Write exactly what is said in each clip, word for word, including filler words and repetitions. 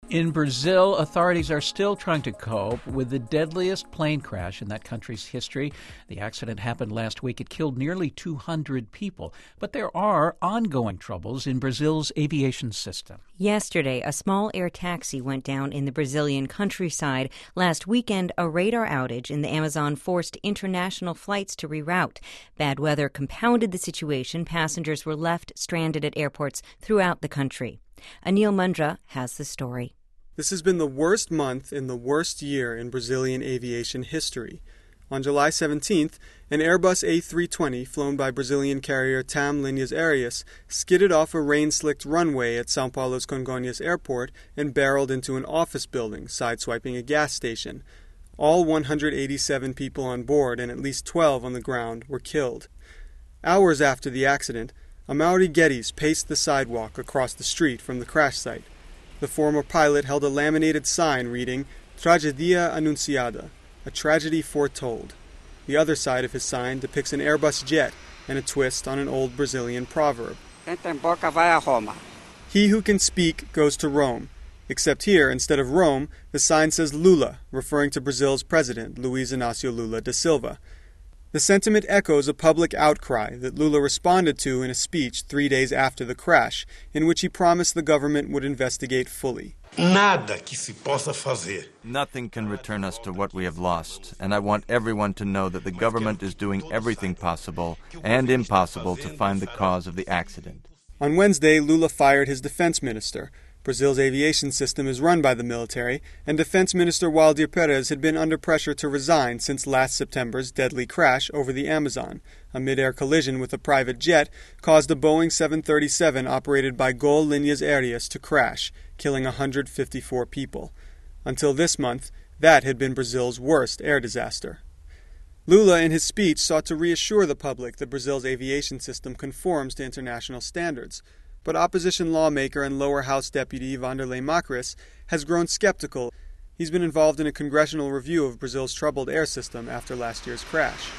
In Brazil, authorities are still trying to cope with the deadliest plane crash in that country's history. The accident happened last week. It killed nearly two hundred people. But there are ongoing troubles in Brazil's aviation system. Yesterday, a small air taxi went down in the Brazilian countryside. Last weekend, a radar outage in the Amazon forced international flights to reroute. Bad weather compounded the situation. Passengers were left stranded at airports throughout the country. Anil Mundra has the story. This has been the worst month in the worst year in Brazilian aviation history. On July seventeenth, an Airbus A three twenty flown by Brazilian carrier TAM Linhas Aéreas skidded off a rain-slicked runway at São Paulo's Congonhas Airport and barreled into an office building, sideswiping a gas station. All one hundred eighty-seven people on board and at least twelve on the ground were killed. Hours after the accident, Amaury Guedes paced the sidewalk across the street from the crash site. The former pilot held a laminated sign reading, Tragedia Anunciada, a tragedy foretold. The other side of his sign depicts an Airbus jet and a twist on an old Brazilian proverb. He who can speak goes to Rome. Except here, instead of Rome, the sign says Lula, referring to Brazil's president, Luiz Inácio Lula da Silva. The sentiment echoes a public outcry that Lula responded to in a speech three days after the crash, in which he promised the government would investigate fully. Nada que se possa fazer. Nothing can return us to what we have lost, and I want everyone to know that the government is doing everything possible and impossible to find the cause of the accident. On Wednesday, Lula fired his defense minister. Brazil's aviation system is run by the military, and Defense Minister Waldir Perez had been under pressure to resign since last September's deadly crash over the Amazon. A mid-air collision with a private jet caused a Boeing seven thirty-seven operated by Gol Linhas Aéreas to crash, killing one hundred fifty-four people. Until this month, that had been Brazil's worst air disaster. Lula, in his speech, sought to reassure the public that Brazil's aviation system conforms to international standards. But opposition lawmaker and lower house deputy Vanderlei Macris has grown skeptical. He's been involved in a congressional review of Brazil's troubled air system after last year's crash.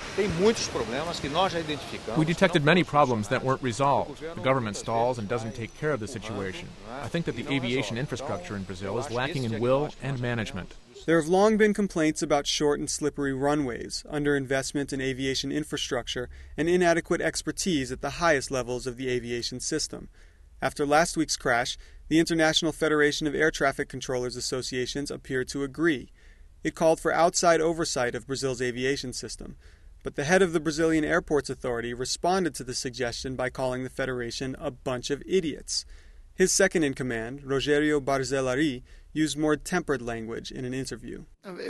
We detected many problems that weren't resolved. The government stalls and doesn't take care of the situation. I think that the aviation infrastructure in Brazil is lacking in will and management. There have long been complaints about short and slippery runways, underinvestment in aviation infrastructure, and inadequate expertise at the highest levels of the aviation system. After last week's crash, the International Federation of Air Traffic Controllers Associations appeared to agree. It called for outside oversight of Brazil's aviation system. But the head of the Brazilian Airports Authority responded to the suggestion by calling the federation a bunch of idiots. His second-in-command, Rogério Barzellari, used more tempered language in an interview.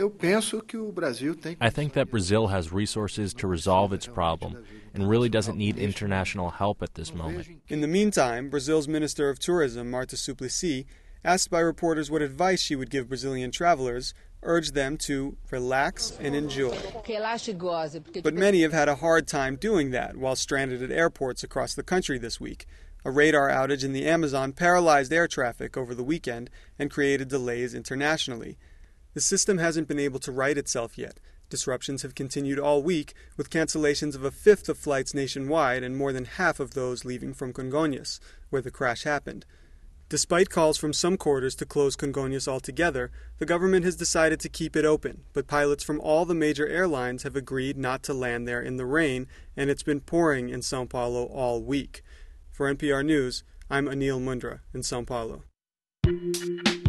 I think that Brazil has resources to resolve its problem and really doesn't need international help at this moment. In the meantime, Brazil's Minister of Tourism, Marta Suplicy, asked by reporters what advice she would give Brazilian travelers, urged them to relax and enjoy. But many have had a hard time doing that while stranded at airports across the country this week. A radar outage in the Amazon paralyzed air traffic over the weekend and created delays internationally. The system hasn't been able to right itself yet. Disruptions have continued all week, with cancellations of a fifth of flights nationwide and more than half of those leaving from Congonhas, where the crash happened. Despite calls from some quarters to close Congonhas altogether, the government has decided to keep it open, but pilots from all the major airlines have agreed not to land there in the rain, and it's been pouring in São Paulo all week. For N P R News, I'm Anil Mundra in São Paulo.